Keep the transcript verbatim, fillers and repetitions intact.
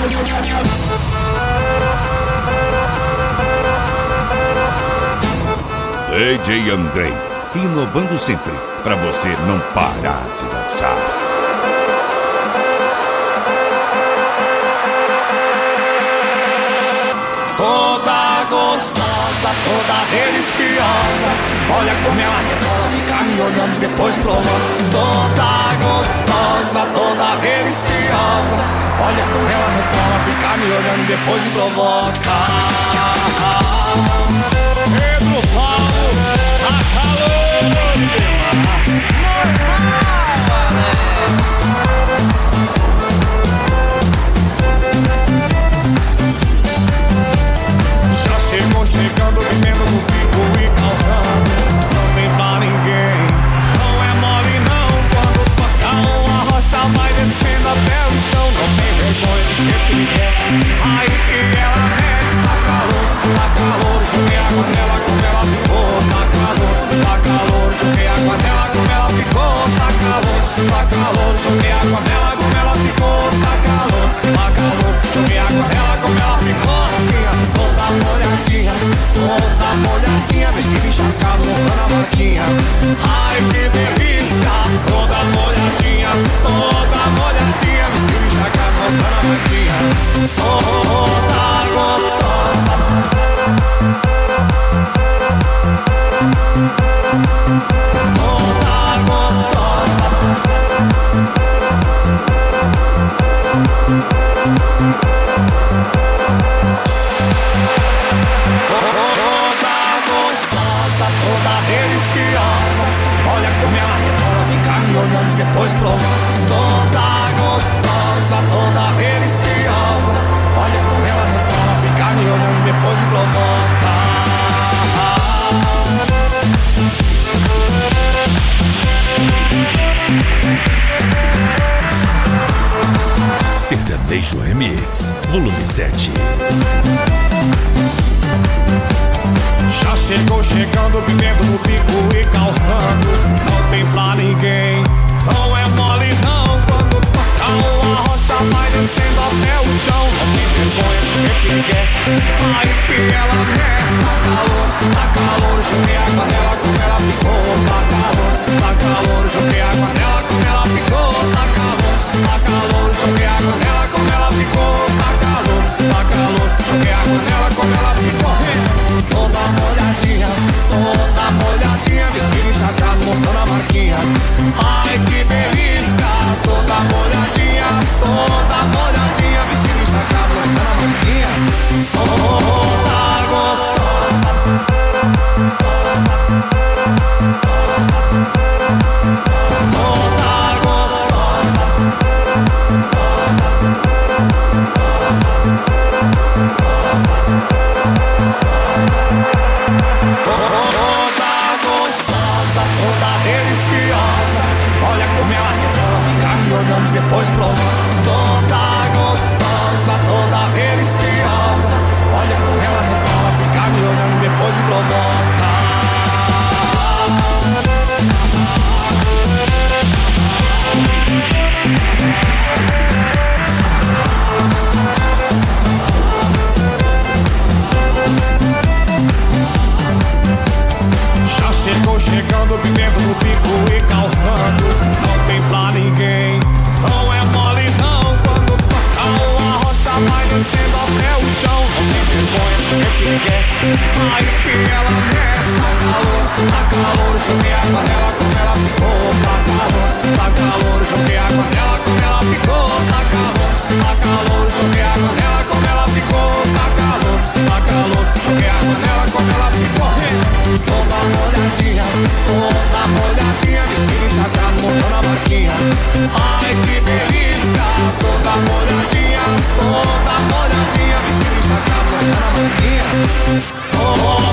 D J Andrei, inovando sempre, pra você não parar de dançar. Toda gostosa, toda deliciosa, olha como ela rebola, fica me olhando e depois prova. Toda gostosa, toda deliciosa, olha como ela rebola, fica me olhando e depois me provoca. Pedro Paulo, tá calor demais. Já chegou chegando, vivendo no pico e causando. Não tem pra ninguém, não é mole não. Quando toca uma rocha vai descendo até o chão. Não tem vergonha de ser piriguete, aí que ela mexe. Tá calor, tá calor, joguei água nela como ela ficou. Tá calor, tá calor, joguei água nela como ela ficou. Tá calor, tá calor, joguei água nela como ela ficou. Tá calor, tá calor, joguei água nela como ela ficou. Assim, toda molhadinha, toda molhadinha, vestido encharcado, mostrando a marquinha. Ai que delícia, toda molhadinha, toda molhadinha, vestido encharcado, mostrando a marquinha. Toda gostosa, toda gostosa, toda gostosa, toda deliciosa, olha como ela rebola, fica me olhando e depois prova. Toda gostosa, toda deliciosa, olha como ela rebola, fica me olhando e depois me provoca. Sertanejo Remix, volume sete. Já chegou chegando, vivendo no pico e calçando. Não tem pra ninguém, não é mole não. Quando toca uma rocha vai descendo até o chão. Não tem vergonha de ser piriguete, aí que ela mexe. Tá calor, tá calor, joguei água nela como ela ficou. Tá calor, tá calor, joguei água nela como ela ficou. Tá calor, tá calor, joguei água nela como ela ficou. Tá calor, tá calor, joguei água nela como ela ficou. Toda molhadinha, toda molhadinha, vestido encharcado, mostrando a marquinha. Ai que delícia, toda molhadinha, toda molhadinha, vestido encharcado, mostrando a marquinha. Toda gostosa, toda gostosa, toda gostosa, toda deliciosa, olha como ela rebola, fica me olhando e depois prova. Toda gostosa, toda deliciosa, olha como ela rebola, fica me olhando e depois me provoca. Já chegou chegando, vivendo no pico e calçando. Não tem pra ninguém, não é mole não. Quando toca uma rocha vai descendo até o chão. Não tem vergonha de ser piriguete, aí que ela mexe. Tá calor, tá calor, joguei água nela como ela ficou. Tá calor, tá calor, joguei água nela como ela ficou. Tá calor, tá calor, joguei água nela como ela ficou. Tá calor, tá calor, joguei água nela como ela ficou. Toda molhadinha, toda molhadinha, vestido encharcado, mostrando a marquinha. Ai que delícia, toda molhadinha, toda molhadinha, vestido encharcado, mostrando a marquinha. Oh,